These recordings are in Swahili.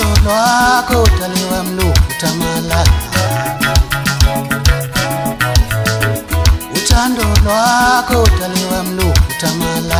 Uthando lwakho daliwa mlukutamala, uthando lwakho daliwa mlukutamala.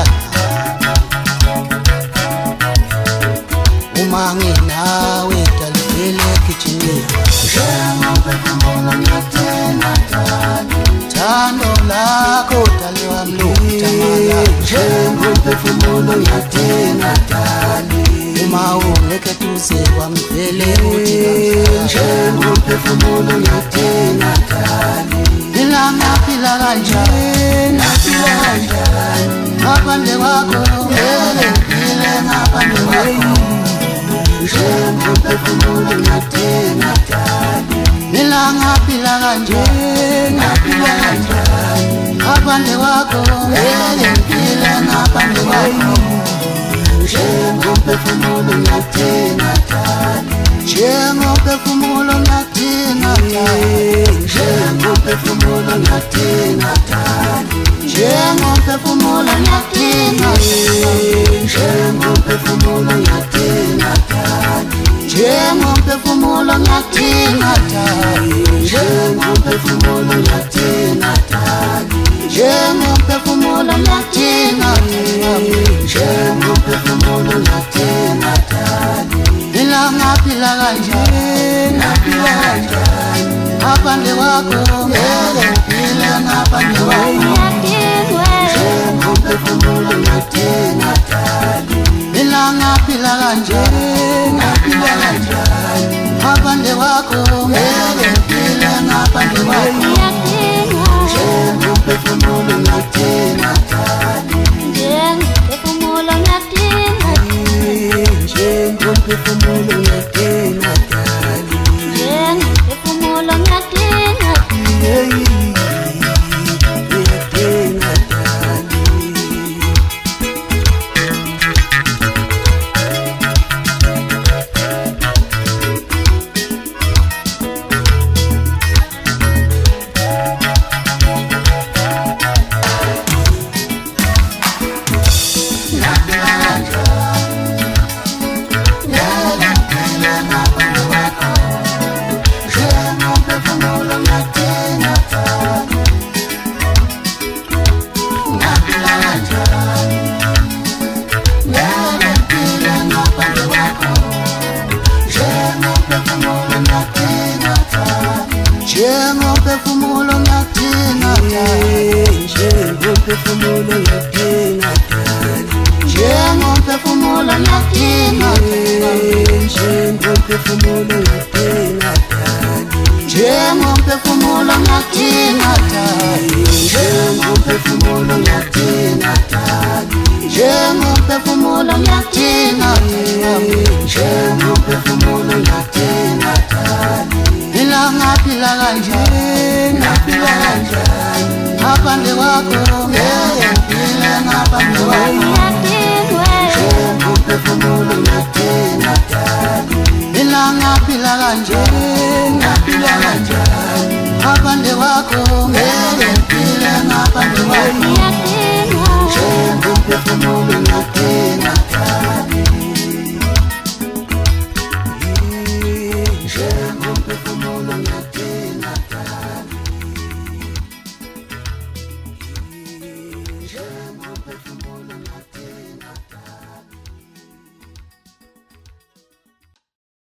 Uma nginawe dalivele kitchini, njengomphefumulo ngiyathena dali. Uthando lwakho daliwa mlukutamala, njengomphefumulo ngiyathena dali. Uma ungekho eduze kwami vele uthi njengomphefumulo ngiyathena dali. Ngiphila kanjani, naphila kanjani ngaphandle kwakho, vele ngiphile ngaphandle kwakho. Njengomphefumulo ngiyathena dali. Ngiphila kanjani, naphila kanjani ngaphandle kwakho, vele ngiphile ngaphandle kwakho. Njengomphefumulo ngiyathena dali. Njengomphefumulo ngiyathena dali. Njengomphefumulo ngiyathena dali. Njengomphefumulo ngiyathena dali. Njengomphefumulo ngiyathena dali. Njengomphefumulo ngiyathena dali. Njengomphefumulo ngiyathena dali. Njengomphefumulo ngiyathena dali. Njengomphefumulo ngiyathena dali. Ngiphila kanjani, naphila kanjani ngaphandle kwakho, vele ngiphile ngaphandle kwakho. Njengomphefumulo ngiyathena dali. Ngiphila kanjani, naphila kanjani ngaphandle kwakho, vele ngiphile ngaphandle kwakho. Njengomphefumulo ngiyathena dali. Njengomphefumulo ngiyathena dali. Njengomphefumulo ngiyathena dali. Njengomphefumulo ngiyathena dali. Ngiyathena dali. Njengomphefumulo ngiyathena dali. Njengomphefumulo ngiyathena dali. Njengomphefumulo ngiyathena dali. Njengomphefumulo ngiyathena dali. Njengomphefumulo ngiyathena dali. Njengomphefumulo ngiyathena dali. Njengomphefumulo ngiyathena dali.